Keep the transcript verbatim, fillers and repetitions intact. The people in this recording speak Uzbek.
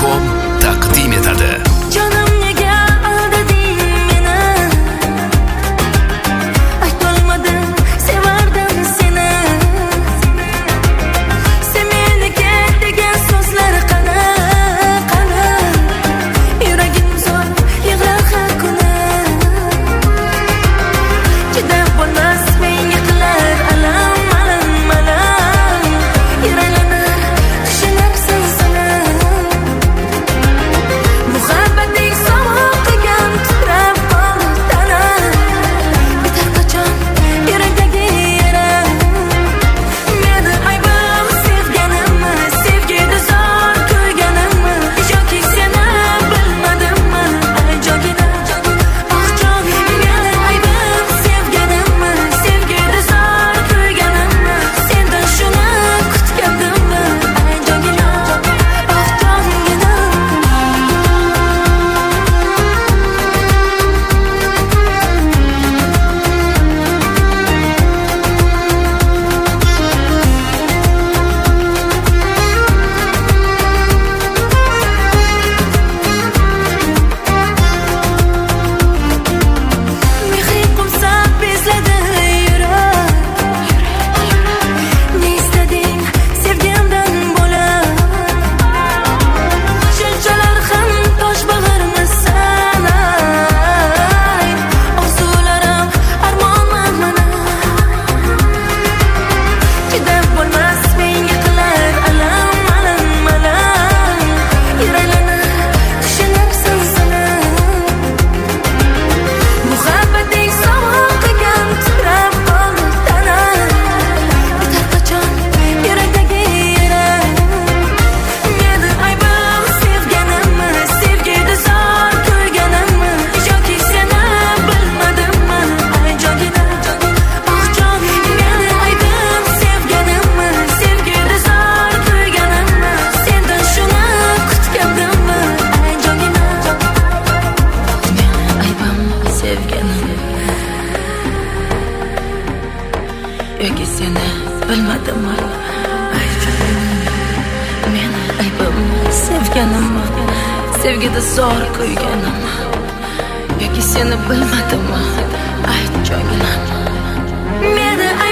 com taqdim etadi. Jonim nega aldading meni? Aytolmadim, sevardim seni. Sen meniki degan so'zlar qani, qani. Yuragim zo'r yig'lar har kuni. Chidab bo'lmas menga qilar alam, alam, alam. Yaralanib tushunarsan sana. Muhabbating sovuq qilgan titrab qoldi tana. Bitar qachon yurakdagi yara. Meni aybim sevganimmi, sevgida zo'r ko'rganimmi, yoki seni bilmadimmi, ay jogina, oh jogina. Meni aybim sevganimmi, sevgida zo'r ko'rganimmi, sendan shuni kutgandimmi, ay jogina, oh jogina. Mehring qumsab bezladi yurak. Ne istading sevgimdan bo'lib? Shunchalar ham tosh bag'rimisan, ay. Orzularim armonim mana. Chidab bo'lmas menga qilar alam, alam, alam. Yaralanib tushunarsan sana. Muhabbating sovuq qilgan titrab qoldi tana. Bitar qachon yurakdagi yara. Meni aybim sevganimmi, sevgida zo'r ko'rganimmi, yoki seni bilmadimmi, ay jogina, oh jogina. Meni aybim sevganimmi, sevgida zo'r ko'rganimmi, sendan shuni kutgandimmi, ay jogina. Meni aybim sevganim yoki seni bilmadimmi, ay jogina. Meni aybim sevganimmi, sevgida zo'r ko'rganimmi, yoki seni bilmadimmi, ay jogina. Meni